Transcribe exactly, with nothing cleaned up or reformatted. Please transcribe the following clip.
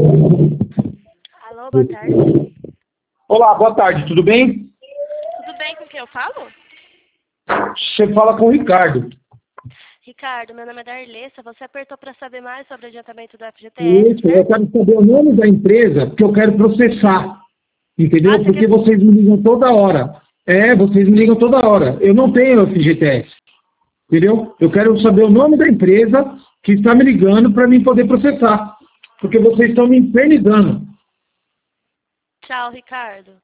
Alô, boa tarde. Olá, boa tarde, tudo bem? Tudo bem, com quem eu falo? Você fala com o Ricardo. Ricardo, meu nome é Darlessa. Você apertou para saber mais sobre o adiantamento do F G T S, Isso, eu certo? quero saber o nome da empresa, porque eu quero processar. Entendeu? Ah, você Porque quer... vocês me ligam toda hora. É, vocês me ligam toda hora. Eu não tenho F G T S. Entendeu? Eu quero saber o nome da empresa que está me ligando para mim poder processar. Porque vocês estão me infernizando. Tchau, Ricardo.